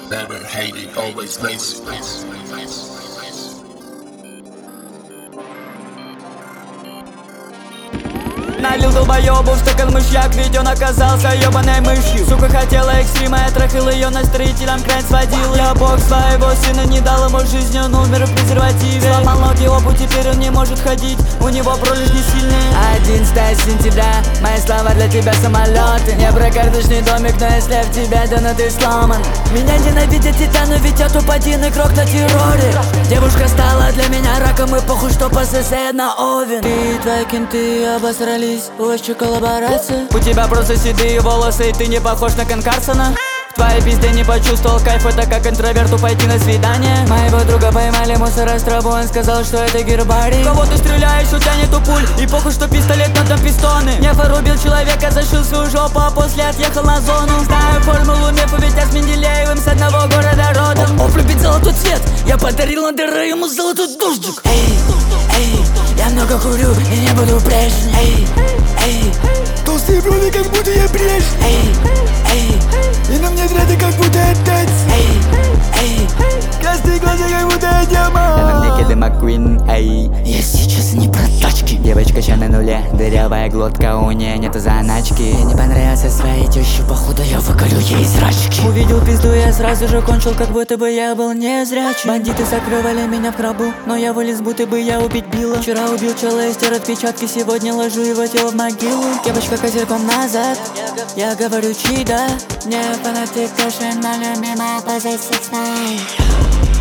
Never hated, always lazy. Налил долбоёбу в стакан мышьяк, ведь он оказался ёбаной мышью. Сука хотела экстрима, я трахал её на строителям, крань сводил. Я бог своего сына не дал ему жизни, он умер в презервативе. Сломал ноги обу, теперь он не может ходить, у него пролежни сильные. 11 сентября, мои слова для тебя самолеты. Не про карточный домик, но если в тебя, да ну ты сломан. Меня ненавидят титаны, ведь я топ-1 игрок на терроре. Девушка стала для меня раком, и похуй, что по СССР на Овен. Ты и твои кенты обосрались, очень коллаборация. У тебя просто седые волосы, и ты не похож на Кен Карсона. В твоей пизде не почувствовал кайф, это как интроверту пойти на свидание. Моего друга поймали мусоростробу, он сказал, что это гербарий. Кого ты стреляешь, у тебя нету пуль, и похуй, что пистолет, но там пистоны. Неф рубил человека, зашил свою жопу, а после отъехал на зону. Знаю формулу Мефа, ведь я с Менделеевым с одного города родом. Оп, любит золотой цвет, я подарил на дыры ему золотой дождик. Эй, эй, я много курю и не буду прежним. Эй, эй, толстые брови, как будто я брешь. Эй, эй, и на мне дреды, как будто отец. Эй, эй, красные глаза, как будто я демон. А на мне кеды Маккуин, эй. Я сейчас не про тачки. Девочка ща на нуле, дырявая глотка, у нее нету заначки. Мне не понравился своей тещи, походу я выколю ей зрачки. Увидел пизду, я сразу же кончил, как будто бы я был незрячий. Бандиты закрывали меня в гробу, но я вылез, будто бы я убить Билла. Вчера убил чела и стер отпечатки, сегодня ложу его тело в могилу. Девочка козырьком назад, я говорю чида. Не фанатик, кашин, но любимая позиция.